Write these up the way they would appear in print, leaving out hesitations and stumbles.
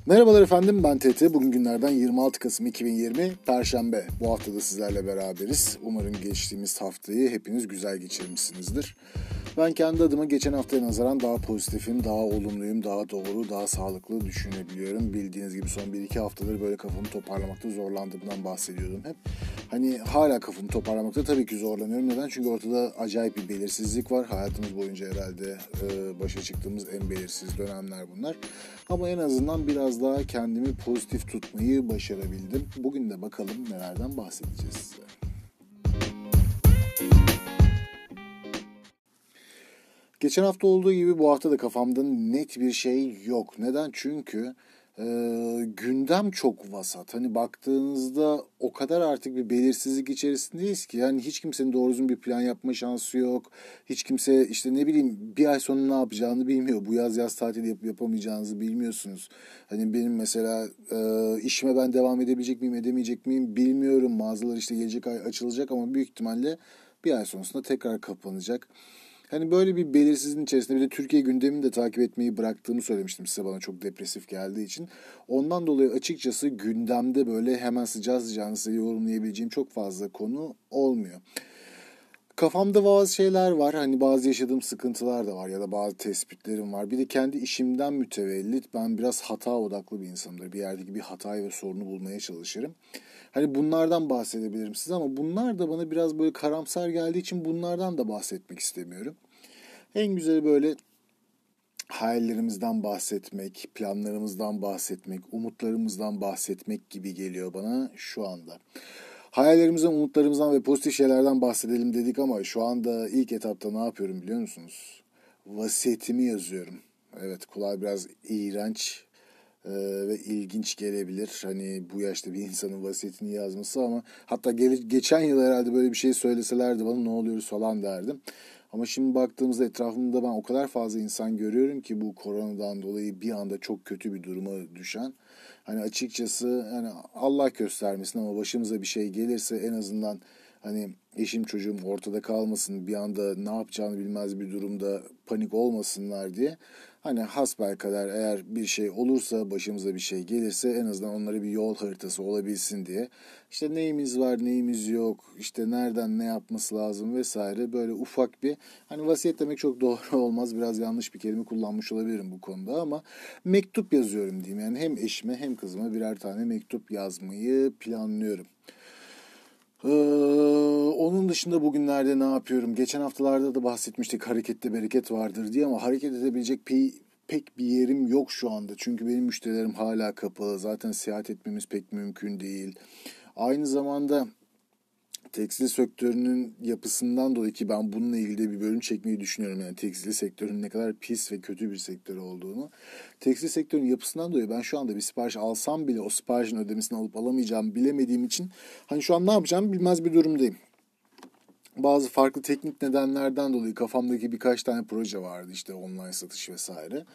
Merhabalar efendim, ben TT. Bugün günlerden 26 Kasım 2020 Perşembe. Bu hafta da sizlerle beraberiz. Umarım geçtiğimiz haftayı hepiniz güzel geçirmişsinizdir. Ben kendi adıma geçen haftaya nazaran daha pozitifim, daha olumluyum, daha doğru, daha sağlıklı düşünebiliyorum. Bildiğiniz gibi son 1-2 haftadır böyle kafamı toparlamakta zorlandığımdan bahsediyordum hep. Hani hala kafamı toparlamakta tabii ki zorlanıyorum. Neden? Çünkü ortada acayip bir belirsizlik var. Hayatımız boyunca herhalde başa çıktığımız en belirsiz dönemler bunlar. Ama en azından biraz daha kendimi pozitif tutmayı başarabildim. Bugün de bakalım nelerden bahsedeceğiz size. Geçen hafta olduğu gibi bu hafta da kafamda net bir şey yok. Neden? Çünkü gündem çok vasat. Hani baktığınızda o kadar artık bir belirsizlik içerisindeyiz ki. Yani hiç kimsenin doğru düzgün bir plan yapma şansı yok. Hiç kimse işte ne bileyim bir ay sonra ne yapacağını bilmiyor. Bu yaz tatili yapıp yapamayacağınızı bilmiyorsunuz. Hani benim mesela işime ben devam edebilecek miyim edemeyecek miyim bilmiyorum. Mağazalar işte gelecek ay açılacak ama büyük ihtimalle bir ay sonrasında tekrar kapanacak. Hani böyle bir belirsizliğin içerisinde bir de Türkiye gündemini de takip etmeyi bıraktığımı söylemiştim size, bana çok depresif geldiği için. Ondan dolayı açıkçası gündemde böyle hemen sıcağı sıcağına size yorumlayabileceğim çok fazla konu olmuyor. Kafamda bazı şeyler var, hani bazı yaşadığım sıkıntılar da var ya da bazı tespitlerim var. Bir de kendi işimden mütevellit ben biraz hata odaklı bir insanımdır. Bir yerdeki bir hatayı ve sorunu bulmaya çalışırım. Hani bunlardan bahsedebilirim size ama bunlar da bana biraz böyle karamsar geldiği için bunlardan da bahsetmek istemiyorum. En güzeli böyle hayallerimizden bahsetmek, planlarımızdan bahsetmek, umutlarımızdan bahsetmek gibi geliyor bana şu anda. Hayallerimizden, umutlarımızdan ve pozitif şeylerden bahsedelim dedik ama şu anda ilk etapta ne yapıyorum biliyor musunuz? Vasiyetimi yazıyorum. Evet, kulağa biraz iğrenç ve ilginç gelebilir. Hani bu yaşta bir insanın vasiyetini yazması ama hatta geçen yıl herhalde böyle bir şey söyleselerdi bana ne oluyoruz falan derdim. Ama şimdi baktığımızda etrafımda ben o kadar fazla insan görüyorum ki bu koronadan dolayı bir anda çok kötü bir duruma düşen. Hani açıkçası hani Allah göstermesin ama başımıza bir şey gelirse en azından hani eşim çocuğum ortada kalmasın, bir anda ne yapacağını bilmez bir durumda panik olmasınlar diye. Hani hasbelkader eğer bir şey olursa, başımıza bir şey gelirse en azından onlara bir yol haritası olabilsin diye. İşte neyimiz var, neyimiz yok, işte nereden ne yapması lazım vesaire, böyle ufak bir, hani vasiyet demek çok doğru olmaz. Biraz yanlış bir kelime kullanmış olabilirim bu konuda ama mektup yazıyorum diyeyim. Yani hem eşime hem kızıma birer tane mektup yazmayı planlıyorum. Ee, Onun dışında bugünlerde ne yapıyorum? Geçen haftalarda da bahsetmiştik harekette bereket vardır diye ama hareket edebilecek pek bir yerim yok şu anda. Çünkü benim müşterilerim hala kapalı. Zaten seyahat etmemiz pek mümkün değil. Aynı zamanda tekstil sektörünün yapısından dolayı ki ben bununla ilgili de bir bölüm çekmeyi düşünüyorum. Yani tekstil sektörünün ne kadar pis ve kötü bir sektör olduğunu. Tekstil sektörünün yapısından dolayı ben şu anda bir sipariş alsam bile o siparişin ödemesini alıp alamayacağımı bilemediğim için hani şu an ne yapacağımı bilmez bir durumdayım. Bazı farklı teknik nedenlerden dolayı kafamdaki birkaç tane proje vardı, işte online satış vesaire.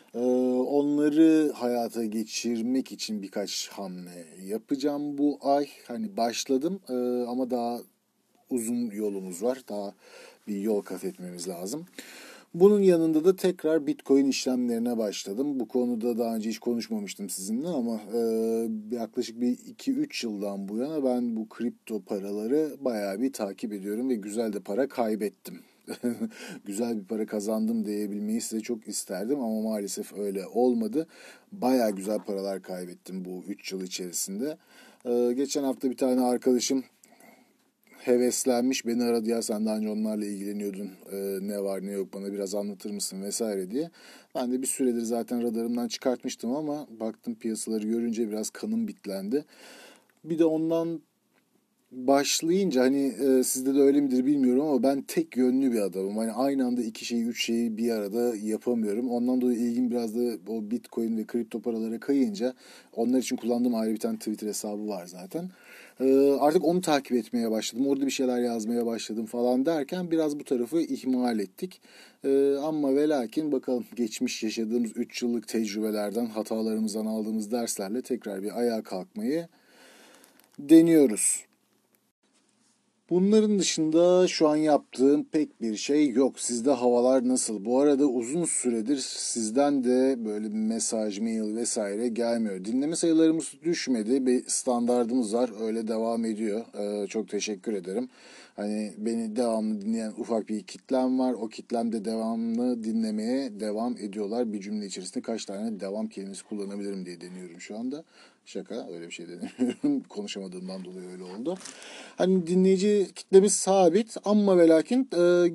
Onları hayata geçirmek için birkaç hamle yapacağım bu ay. Hani başladım ama daha uzun yolumuz var. Daha bir yol kat etmemiz lazım. Bunun yanında da tekrar Bitcoin işlemlerine başladım. Bu konuda daha önce hiç konuşmamıştım sizinle ama yaklaşık bir 2-3 yıldan bu yana ben bu kripto paraları bayağı bir takip ediyorum ve güzel de para kaybettim. Güzel bir para kazandım diyebilmeyi size çok isterdim ama maalesef öyle olmadı. Bayağı güzel paralar kaybettim bu 3 yıl içerisinde. Geçen hafta bir tane arkadaşım heveslenmiş beni aradı, ya sen daha önce onlarla ilgileniyordun, ne var ne yok bana biraz anlatır mısın vesaire diye. Ben de bir süredir zaten radarımdan çıkartmıştım ama baktım piyasaları görünce biraz kanım bitlendi. Bir de ondan başlayınca hani sizde de öyle midir bilmiyorum ama ben tek yönlü bir adamım. Hani aynı anda iki şeyi, üç şeyi bir arada yapamıyorum. Ondan dolayı ilgim biraz da o Bitcoin ve kripto paralara kayınca, onlar için kullandığım ayrı bir tane Twitter hesabı var zaten. Artık onu takip etmeye başladım. Orada bir şeyler yazmaya başladım falan derken biraz bu tarafı ihmal ettik. Ama ve lakin bakalım, geçmiş yaşadığımız 3 yıllık tecrübelerden, hatalarımızdan aldığımız derslerle tekrar bir ayağa kalkmayı deniyoruz. Bunların dışında şu an yaptığım pek bir şey yok. Sizde havalar nasıl? Bu arada uzun süredir sizden de böyle bir mesaj, mail vesaire gelmiyor. Dinleme sayılarımız düşmedi. Bir standardımız var. Öyle devam ediyor. Çok teşekkür ederim. Hani beni devamlı dinleyen ufak bir kitlem var. O kitlem de devamlı dinlemeye devam ediyorlar. Bir cümle içerisinde kaç tane devam kelimesi kullanabilirim diye deniyorum şu anda. Şaka, öyle bir şey deniyorum. Konuşamadığımdan dolayı öyle oldu. Hani dinleyici kitlemiz sabit ama ve lakin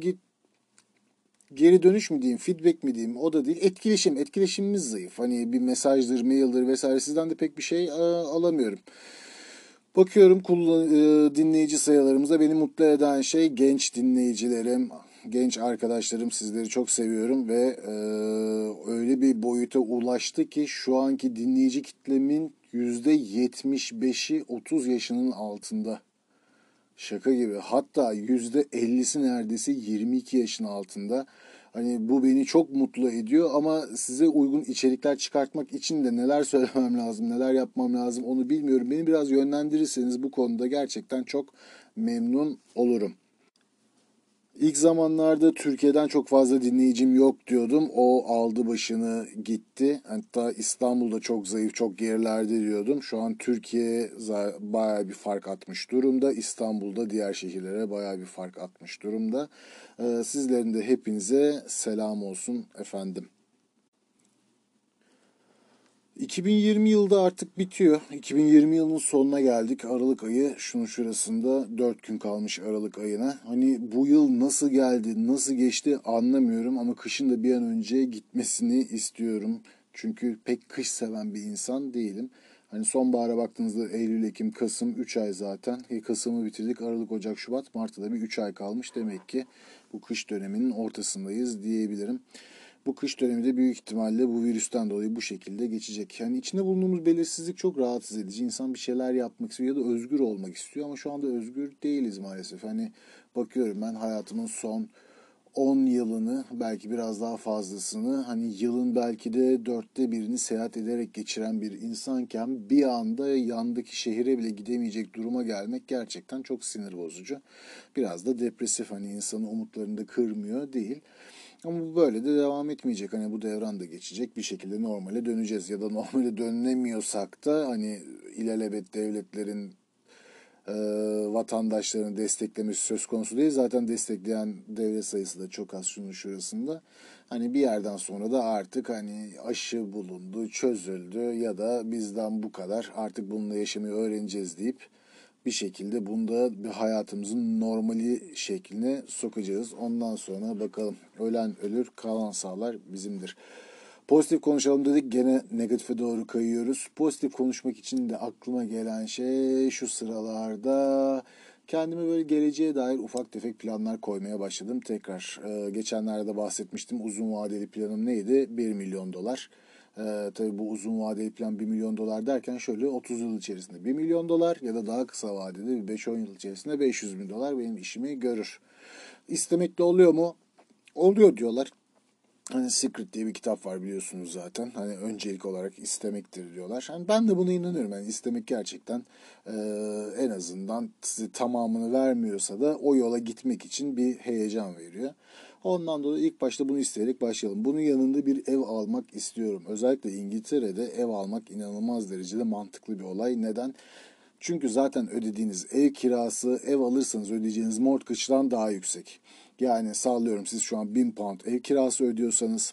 geri dönüş mü diyeyim, feedback mi diyeyim, o da değil. Etkileşimimiz zayıf. Hani bir mesajdır, maildir vesaire sizden de pek bir şey alamıyorum. Bakıyorum dinleyici sayılarımıza beni mutlu eden şey genç dinleyicilerim, genç arkadaşlarım, sizleri çok seviyorum ve öyle bir boyuta ulaştı ki şu anki dinleyici kitlemin %75'i 30 yaşının altında. Şaka gibi. Hatta %50'si neredeyse 22 yaşın altında. Hani bu beni çok mutlu ediyor ama size uygun içerikler çıkartmak için de neler söylemem lazım, neler yapmam lazım onu bilmiyorum. Beni biraz yönlendirirseniz bu konuda gerçekten çok memnun olurum. İlk zamanlarda Türkiye'den çok fazla dinleyicim yok diyordum. O aldı başını gitti. Hatta İstanbul'da çok zayıf, çok gerilerde diyordum. Şu an Türkiye bayağı bir fark atmış durumda. İstanbul'da diğer şehirlere bayağı bir fark atmış durumda. Sizlerin de hepinize selam olsun efendim. 2020 yılda artık bitiyor. 2020 yılının sonuna geldik. Aralık ayı şunun şurasında 4 gün kalmış Aralık ayına. Hani bu yıl nasıl geldi, nasıl geçti anlamıyorum ama kışın da bir an önce gitmesini istiyorum. Çünkü pek kış seven bir insan değilim. Hani sonbahara baktığınızda Eylül, Ekim, Kasım 3 ay zaten. Kasım'ı bitirdik. Aralık, Ocak, Şubat, Mart'ta da bir 3 ay kalmış. Demek ki bu kış döneminin ortasındayız diyebilirim. Bu kış dönemi de büyük ihtimalle bu virüsten dolayı bu şekilde geçecek. Yani içinde bulunduğumuz belirsizlik çok rahatsız edici. İnsan bir şeyler yapmak istiyor ya da özgür olmak istiyor ama şu anda özgür değiliz maalesef. Hani bakıyorum ben hayatımın son 10 yılını belki biraz daha fazlasını hani yılın belki de 1/4'ünü seyahat ederek geçiren bir insanken bir anda yandaki şehire bile gidemeyecek duruma gelmek gerçekten çok sinir bozucu. Biraz da depresif, hani insanın umutlarını da kırmıyor değil. Ama bu böyle de devam etmeyecek. Hani bu devran da geçecek. Bir şekilde normale döneceğiz. Ya da normale dönemiyorsak da hani ilelebet devletlerin e, vatandaşlarını desteklemesi söz konusu değil. Zaten destekleyen devlet sayısı da çok az şunun şurasında. Hani bir yerden sonra da artık hani aşı bulundu, çözüldü ya da bizden bu kadar, artık bununla yaşamayı öğreneceğiz deyip bir şekilde bunda bir hayatımızın normali şekline sokacağız. Ondan sonra bakalım, ölen ölür, kalan sağlar bizimdir. Pozitif konuşalım dedik, gene negatife doğru kayıyoruz. Pozitif konuşmak için de aklıma gelen şey şu sıralarda kendime böyle geleceğe dair ufak tefek planlar koymaya başladım. Tekrar geçenlerde bahsetmiştim, uzun vadeli planım neydi? 1 milyon dolar. Tabii bu uzun vadeli plan 1 milyon dolar derken şöyle 30 yıl içerisinde 1 milyon dolar ya da daha kısa vadede 5-10 yıl içerisinde 500 bin dolar benim işimi görür. İstemekle oluyor mu? Oluyor diyorlar. Hani Secret diye bir kitap var biliyorsunuz zaten. Hani öncelik olarak istemektir diyorlar. Hani ben de buna inanıyorum. Yani istemek gerçekten e, en azından size tamamını vermiyorsa da o yola gitmek için bir heyecan veriyor. Ondan dolayı ilk başta bunu isteyerek başlayalım. Bunun yanında bir ev almak istiyorum. Özellikle İngiltere'de ev almak inanılmaz derecede mantıklı bir olay. Neden? Çünkü zaten ödediğiniz ev kirası, ev alırsanız ödeyeceğiniz mortgage'dan daha yüksek. Yani sallıyorum, siz şu an 1000 pound ev kirası ödüyorsanız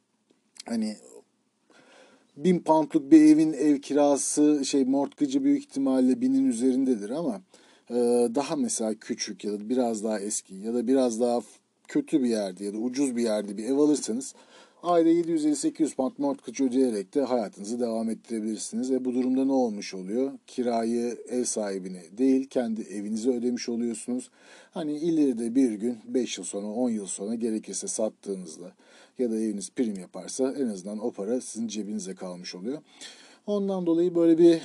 hani 1000 poundluk bir evin ev kirası mortgage'ı büyük ihtimalle 1000'in üzerindedir ama e, daha mesela küçük ya da biraz daha eski ya da biraz daha kötü bir yerde ya da ucuz bir yerde bir ev alırsanız ayda 750-800 pound mortgage ödeyerek de hayatınızı devam ettirebilirsiniz. Ve bu durumda ne olmuş oluyor? Kirayı ev sahibine değil kendi evinize ödemiş oluyorsunuz. Hani ileride bir gün 5 yıl sonra 10 yıl sonra gerekirse sattığınızda ya da eviniz prim yaparsa en azından o para sizin cebinize kalmış oluyor. Ondan dolayı böyle bir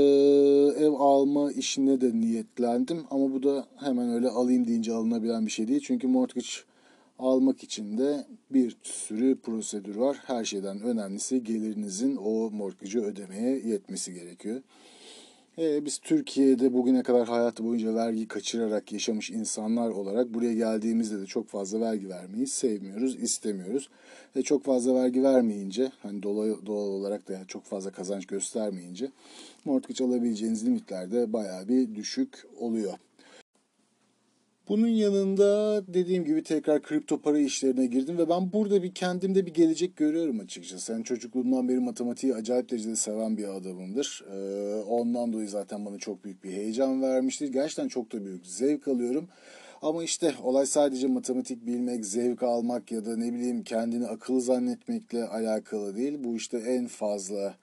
ev alma işine de niyetlendim. Ama bu da hemen öyle alayım deyince alınabilen bir şey değil. Çünkü mortgage almak için de bir sürü prosedür var. Her şeyden önemlisi gelirinizin o mortgage'ı ödemeye yetmesi gerekiyor. Biz Türkiye'de bugüne kadar hayatı boyunca vergi kaçırarak yaşamış insanlar olarak buraya geldiğimizde de çok fazla vergi vermeyi sevmiyoruz, istemiyoruz. Çok fazla vergi vermeyince, hani doğal olarak da çok fazla kazanç göstermeyince mortgage alabileceğiniz limitler de bayağı bir düşük oluyor. Bunun yanında dediğim gibi tekrar kripto para işlerine girdim ve ben burada kendimde bir gelecek görüyorum açıkçası. Yani çocukluğumdan beri matematiği acayip derecede seven bir adamımdır. Ondan dolayı zaten bana çok büyük bir heyecan vermiştir. Gerçekten çok da büyük zevk alıyorum. Ama işte olay sadece matematik bilmek, zevk almak ya da ne bileyim kendini akıllı zannetmekle alakalı değil. Bu işte en fazla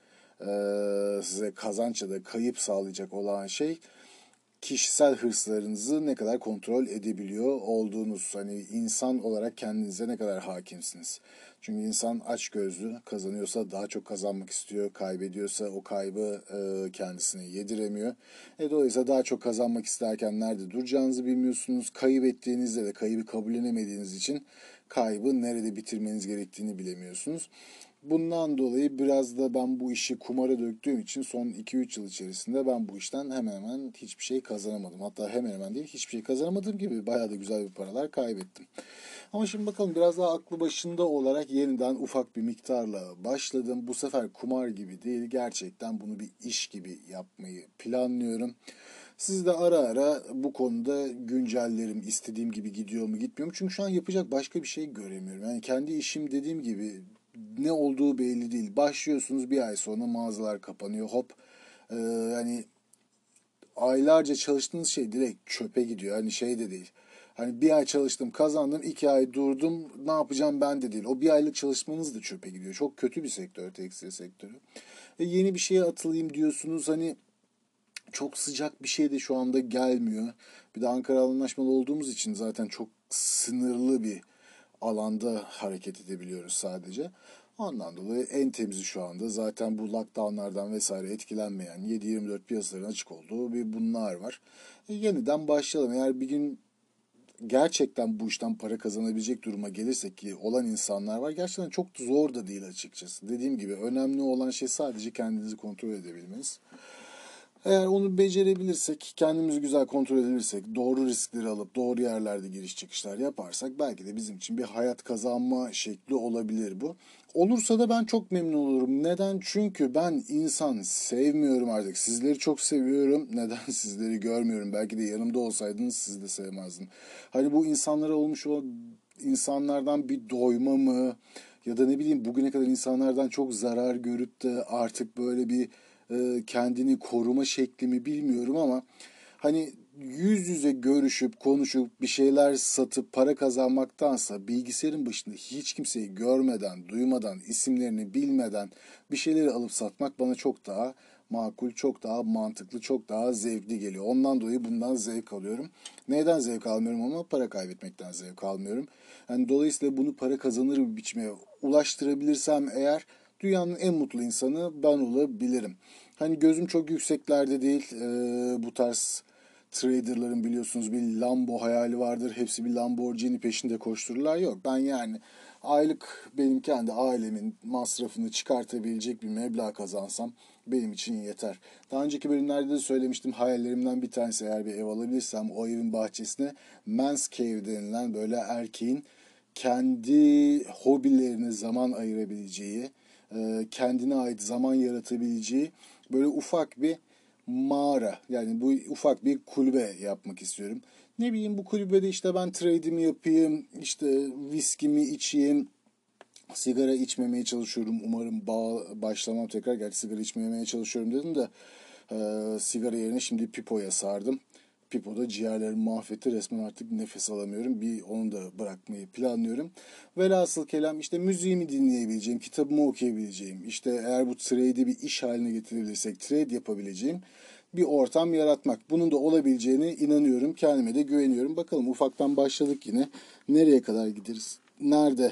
size kazanç ya da kayıp sağlayacak olan şey kişisel hırslarınızı ne kadar kontrol edebiliyor olduğunuz, hani insan olarak kendinize ne kadar hakimsiniz. Çünkü insan açgözlü, kazanıyorsa daha çok kazanmak istiyor, kaybediyorsa o kaybı kendisine yediremiyor. Dolayısıyla daha çok kazanmak isterken nerede duracağınızı bilmiyorsunuz. Kaybettiğinizde de kaybı kabullenemediğiniz için kaybı nerede bitirmeniz gerektiğini bilemiyorsunuz. Bundan dolayı biraz da ben bu işi kumara döktüğüm için son 2-3 yıl içerisinde ben bu işten hemen hemen hiçbir şey kazanamadım. Hatta hemen hemen değil, hiçbir şey kazanamadığım gibi bayağı da güzel bir paralar kaybettim. Ama şimdi bakalım, biraz daha aklı başında olarak yeniden ufak bir miktarla başladım. Bu sefer kumar gibi değil, gerçekten bunu bir iş gibi yapmayı planlıyorum. Siz de ara ara bu konuda güncellerim, istediğim gibi gidiyor mu gitmiyor mu? Çünkü şu an yapacak başka bir şey göremiyorum. Yani kendi işim, dediğim gibi, ne olduğu belli değil. Başlıyorsunuz, bir ay sonra mağazalar kapanıyor. Hop, yani aylarca çalıştığınız şey direkt çöpe gidiyor. Hani şey de değil. Hani bir ay çalıştım, kazandım, 2 ay durdum, ne yapacağım ben de değil. O bir aylık çalışmanız da çöpe gidiyor. Çok kötü bir sektör, tekstil sektörü. Yeni bir şeye atılayım diyorsunuz, hani çok sıcak bir şey de şu anda gelmiyor. Bir de Ankara Anlaşmalı olduğumuz için zaten çok sınırlı bir alanda hareket edebiliyoruz sadece. Ondan dolayı en temizi şu anda zaten bu lockdownlardan vesaire etkilenmeyen 7/24 piyasaların açık olduğu bir bunlar var. Yeniden başlayalım. Eğer bir gün gerçekten bu işten para kazanabilecek duruma gelirsek, ki olan insanlar var. Gerçekten çok zor da değil açıkçası. Dediğim gibi önemli olan şey sadece kendinizi kontrol edebilmeniz. Eğer onu becerebilirsek, kendimizi güzel kontrol edebilirsek, doğru riskleri alıp doğru yerlerde giriş çıkışlar yaparsak belki de bizim için bir hayat kazanma şekli olabilir bu. Olursa da ben çok memnun olurum. Neden? Çünkü ben insan sevmiyorum artık. Sizleri çok seviyorum. Neden sizleri görmüyorum? Belki de yanımda olsaydınız sizi de sevmezdim. Hani bu insanlara olmuş o insanlardan bir doyma mı? Ya da ne bileyim, bugüne kadar insanlardan çok zarar görüp de artık böyle bir kendini koruma şeklimi bilmiyorum ama hani yüz yüze görüşüp konuşup bir şeyler satıp para kazanmaktansa bilgisayarın başında hiç kimseyi görmeden, duymadan, isimlerini bilmeden bir şeyleri alıp satmak bana çok daha makul, çok daha mantıklı, çok daha zevkli geliyor. Ondan dolayı bundan zevk alıyorum. Neyden zevk almıyorum? Ama para kaybetmekten zevk almıyorum. Yani dolayısıyla bunu para kazanır bir biçime ulaştırabilirsem eğer, dünyanın en mutlu insanı ben olabilirim. Hani gözüm çok yükseklerde değil. Bu tarz traderların biliyorsunuz bir Lambo hayali vardır. Hepsi bir Lamborghini peşinde koştururlar. Yok, ben yani aylık benim kendi ailemin masrafını çıkartabilecek bir meblağ kazansam benim için yeter. Daha önceki bölümlerde de söylemiştim, hayallerimden bir tanesi, eğer bir ev alabilirsem o evin bahçesine Men's Cave denilen, böyle erkeğin kendi hobilerine zaman ayırabileceği, kendine ait zaman yaratabileceği böyle ufak bir mağara, yani bu ufak bir kulübe yapmak istiyorum. Ne bileyim, bu kulübede işte ben trade'imi yapayım, işte viskimi içeyim, sigara içmemeye çalışıyorum. Umarım başlamam tekrar. Gerçi sigara içmemeye çalışıyorum dedim de sigara yerine şimdi pipoya sardım. Pipo da ciğerlerimi mahvetti. Resmen artık nefes alamıyorum. Bir onu da bırakmayı planlıyorum. Velhasıl kelam, işte müziğimi dinleyebileceğim, kitabımı okuyabileceğim, işte eğer bu trade'i bir iş haline getirebilirsek trade yapabileceğim bir ortam yaratmak. Bunun da olabileceğine inanıyorum. Kendime de güveniyorum. Bakalım, ufaktan başladık yine. Nereye kadar gideriz? Nerede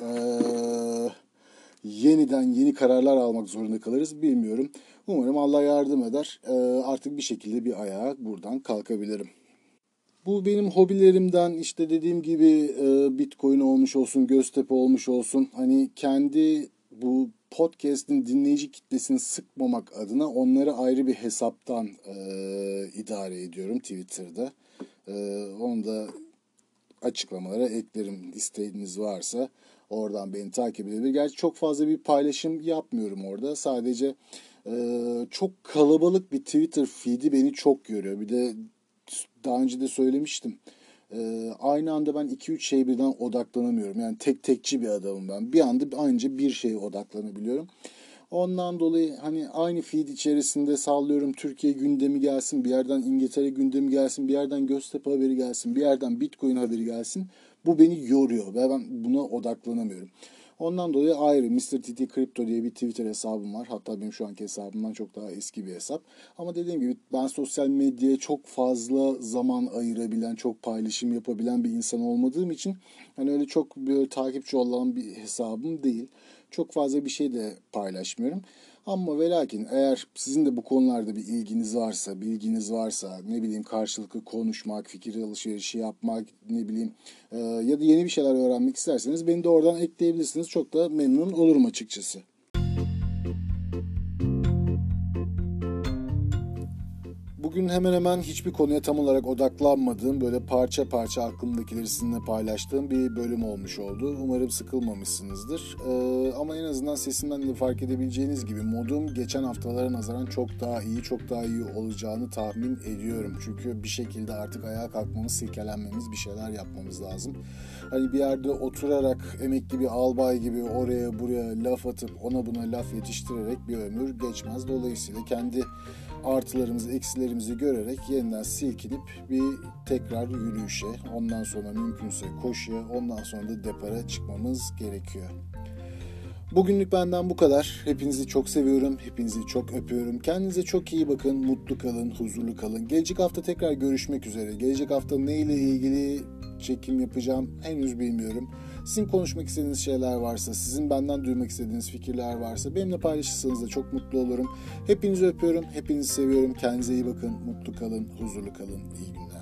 yeniden yeni kararlar almak zorunda kalırız bilmiyorum. Umarım Allah yardım eder. Artık bir şekilde bir ayağa buradan kalkabilirim. Bu benim hobilerimden, işte dediğim gibi Bitcoin olmuş olsun, Göztepe olmuş olsun. Hani kendi bu podcast'in dinleyici kitlesini sıkmamak adına onları ayrı bir hesaptan idare ediyorum Twitter'da. Onu da açıklamalara eklerim. İsteğiniz varsa oradan beni takip edebilir. Gerçi çok fazla bir paylaşım yapmıyorum orada. Sadece çok kalabalık bir Twitter feed'i beni çok yoruyor. Bir de daha önce de söylemiştim. Aynı anda ben 2-3 şeye birden odaklanamıyorum. Yani tekçi bir adamım ben. Bir anda anca bir şeye odaklanabiliyorum. Ondan dolayı hani aynı feed içerisinde sallıyorum, Türkiye gündemi gelsin, bir yerden İngiltere gündemi gelsin, bir yerden Göztepe haberi gelsin, bir yerden Bitcoin haberi gelsin. Bu beni yoruyor ve ben buna odaklanamıyorum. Ondan dolayı ayrı Mr. TT Crypto diye bir Twitter hesabım var. Hatta benim şu anki hesabımdan çok daha eski bir hesap. Ama dediğim gibi ben sosyal medyaya çok fazla zaman ayırabilen, çok paylaşım yapabilen bir insan olmadığım için hani öyle çok böyle takipçi olan bir hesabım değil. Çok fazla bir şey de paylaşmıyorum. Ama ve lakin eğer sizin de bu konularda bir ilginiz varsa, bilginiz varsa, ne bileyim karşılıklı konuşmak, fikir alışverişi yapmak, ne bileyim ya da yeni bir şeyler öğrenmek isterseniz beni de oradan ekleyebilirsiniz. Çok da memnun olurum açıkçası. Bugün hemen hemen hiçbir konuya tam olarak odaklanmadığım, böyle parça parça aklımdakileri sizinle paylaştığım bir bölüm olmuş oldu. Umarım sıkılmamışsınızdır. Ama en azından sesimden de fark edebileceğiniz gibi modum geçen haftalara nazaran çok daha iyi, çok daha iyi olacağını tahmin ediyorum. Çünkü bir şekilde artık ayağa kalkmamız, silkelenmemiz, bir şeyler yapmamız lazım. Hani bir yerde oturarak emekli bir albay gibi oraya buraya laf atıp ona buna laf yetiştirerek bir ömür geçmez. Dolayısıyla kendi artılarımızı, eksilerimizi görerek yeniden silkinip bir tekrar yürüyüşe, ondan sonra mümkünse koşuya, ondan sonra da depara çıkmamız gerekiyor. Bugünlük benden bu kadar. Hepinizi çok seviyorum, hepinizi çok öpüyorum. Kendinize çok iyi bakın, mutlu kalın, huzurlu kalın. Gelecek hafta tekrar görüşmek üzere. Gelecek hafta neyle ilgili çekim yapacağım henüz bilmiyorum. Sizin konuşmak istediğiniz şeyler varsa, sizin benden duymak istediğiniz fikirler varsa benimle paylaşırsanız da çok mutlu olurum. Hepinizi öpüyorum, hepinizi seviyorum. Kendinize iyi bakın, mutlu kalın, huzurlu kalın, iyi günler.